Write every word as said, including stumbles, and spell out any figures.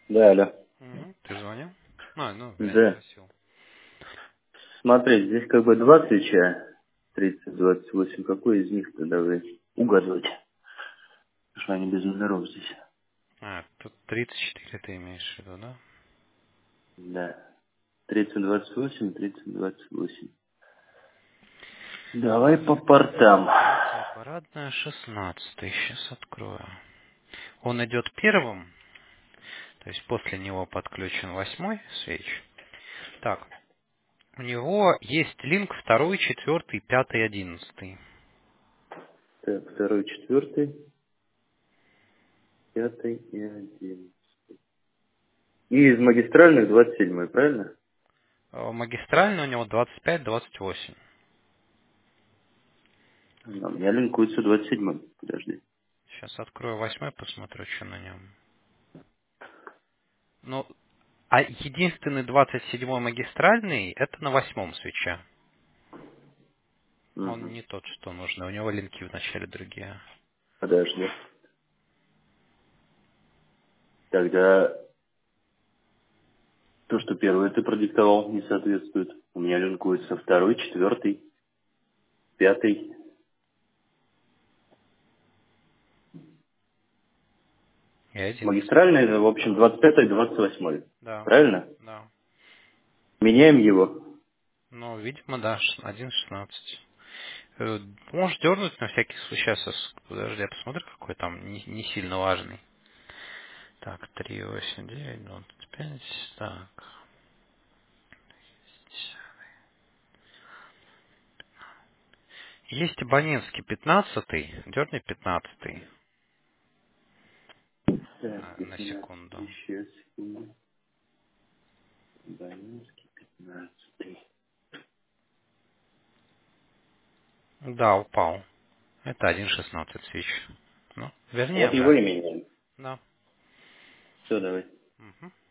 Да, алло. Угу. Ты звонил? А, ну, вернее, Да. просил. Смотри, здесь как бы два свеча, тридцать, двадцать восемь. Какой из них-то давай угадывать? Потому что они без номеров здесь. А, тут тридцать четыре ты имеешь в виду, да? Да. тридцать, двадцать восемь, тридцать, двадцать восемь. Давай по портам. Третья парадная, шестнадцатый. Сейчас открою. Он идет первым, то есть после него подключен восьмой свеч. Так, у него есть линк второй, четвертый, пятый, одиннадцатый. Так, второй, четвертый, пятый и один. И из магистральных двадцать седьмой, правильно? Э, Магистральный у него двадцать пять, двадцать восемь. А, у меня линкуется двадцать седьмой. Подожди. Сейчас открою восьмой, посмотрю, что на нем. Ну, а единственный двадцать седьмой магистральный, это на восьмом свече. Он Угу. не тот, что нужно. У него линки вначале другие. Подожди. Тогда то, что первый ты продиктовал, не соответствует. У меня линкуется второй, четвертый, пятый. И одиннадцатый. Магистральный, в общем, двадцать пятый, двадцать восьмой. Да, Правильно? да. Меняем его. Ну, видимо, да, ш- один шестнадцать. Э, Можешь дернуть на всякий случай. Сейчас, подожди, я посмотрю, какой там не, не сильно важный. Так, три, восемь, девять, двадцать пять. Так. Есть абонентский пятнадцатый. Дерни пятнадцатый. Так, На, на пятнадцать секунду. еще секунду. Банинский, пятнадцатый. Да, упал. Это один шестнадцать свеч. Ну, вернее, Вот его да. и меняем. Да. Все, давай. Мгм.